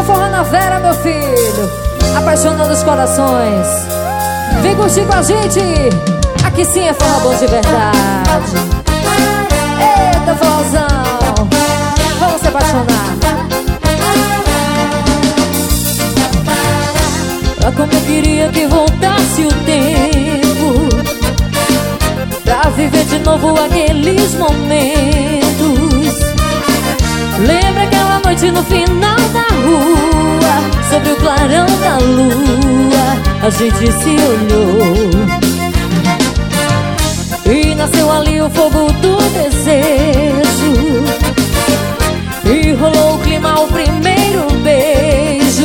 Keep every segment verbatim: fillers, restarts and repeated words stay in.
o forró na Vera, meu filho, apaixonando os corações. Vem curtir com a gente. Aqui sim é forró bom de verdade. Eita, forrozão, vamos se apaixonar. Ah, como eu queria que voltasse o tempo pra viver de novo aqueles momentos. Lembra aquela noite no final da rua, sobre o clarão da lua, a gente se olhou e nasceu ali o fogo do desejo. E rolou o clima, o primeiro beijo.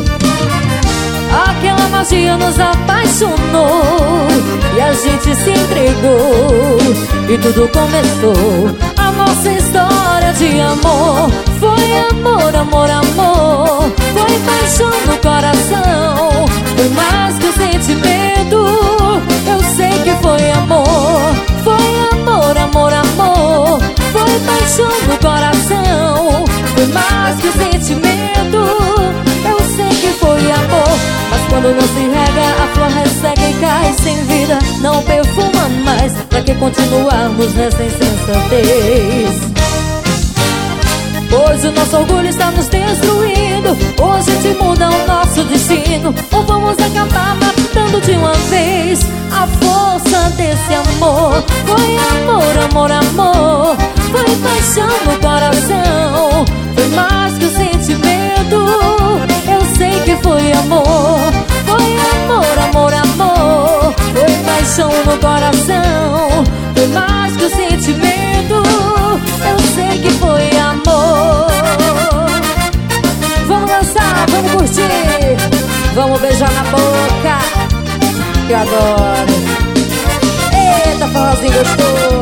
Aquela magia nos apaixonou e a gente se entregou e tudo começou. A nossa história de amor foi amor, amor, amor. Foi paixão no coração, foi mais que o sentimento. Eu sei que foi amor, foi amor, amor, amor. Foi paixão no coração, foi mais que o sentimento. Eu sei que foi amor, mas quando não se rega, a flor resseca e cai sem vida. Não perfuma mais, pra que continuarmos nessa insensatez? Pois o nosso orgulho está nos destruindo. Hoje te muda o nosso destino, ou vamos acabar matando de uma vez a força desse amor. Foi amor, amor, amor. Foi paixão no coração, foi mais que o sentimento. Eu sei que foi amor, foi amor, amor, amor. Foi paixão no coração, foi mais que o sentimento. Eu sei que foi amor. Vamos dançar, vamos curtir, vamos beijar na boca, que eu adoro. Eita, forrozinho gostoso.